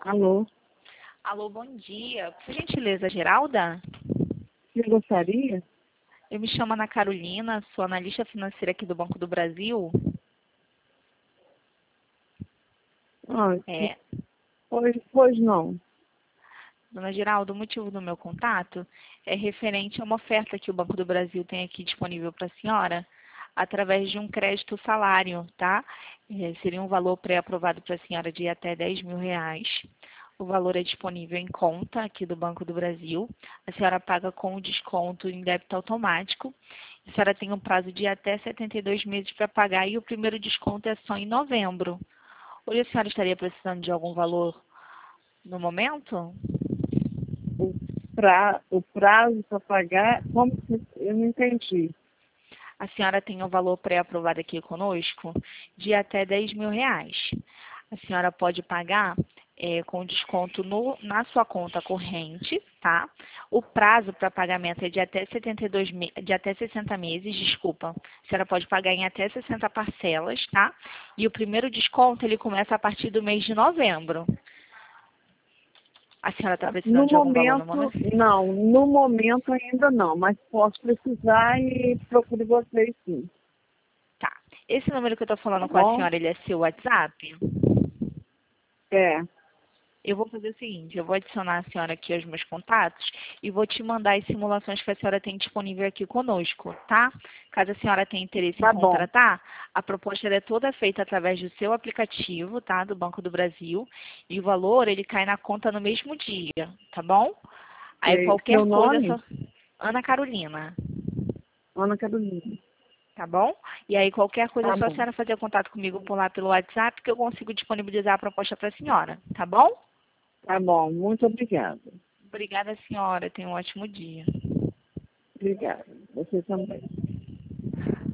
Alô, Alô, bom dia. Por gentileza, Geralda? você gostaria? Eu me chamo Ana Carolina, sou analista financeira aqui do Banco do Brasil. Ah, É, pois não. Dona Geralda, o motivo do meu contato é referente a uma oferta que o Banco do Brasil tem aqui disponível para a senhora, através de um crédito salário, tá? Seria um valor pré-aprovado para a senhora de até R$ 10.000. O valor é disponível em conta aqui do Banco do Brasil. A senhora paga com o desconto em débito automático. A senhora tem um prazo de até 72 meses para pagar e o primeiro desconto é só em novembro. Hoje a senhora estaria precisando de algum valor no momento? O prazo para pagar, como que eu não entendi. A senhora tem um valor pré-aprovado aqui conosco de até R$ 10.000. A senhora pode pagar com desconto na sua conta corrente, tá? O prazo para pagamento é de até 60 meses, desculpa. A senhora pode pagar em até 60 parcelas, tá? E o primeiro desconto, ele começa a partir do mês de novembro. A senhora está No precisando de algum valor no momento, momento? não. No momento ainda não, mas posso precisar e procure vocês sim. Tá. Esse número que eu estou Tá falando com a bom? senhora, ele é seu WhatsApp? É, Eu vou fazer o seguinte, eu vou adicionar a senhora aqui aos meus contatos e vou te mandar as simulações que a senhora tem disponível aqui conosco, tá? Caso a senhora tenha interesse em tá bom. contratar, a proposta ela é toda feita através do seu aplicativo, tá? Do Banco do Brasil. E o valor, ele cai na conta no mesmo dia, tá bom? Aí Seu qualquer coisa, é nome? só... Ana Carolina, Ana Carolina. tá bom? E aí qualquer coisa é Tá só a bom. senhora fazer contato comigo por lá pelo WhatsApp que eu consigo disponibilizar a proposta para a senhora, tá bom? Tá bom. Muito obrigada. Obrigada, senhora. Tenha um ótimo dia. Obrigada. Você também.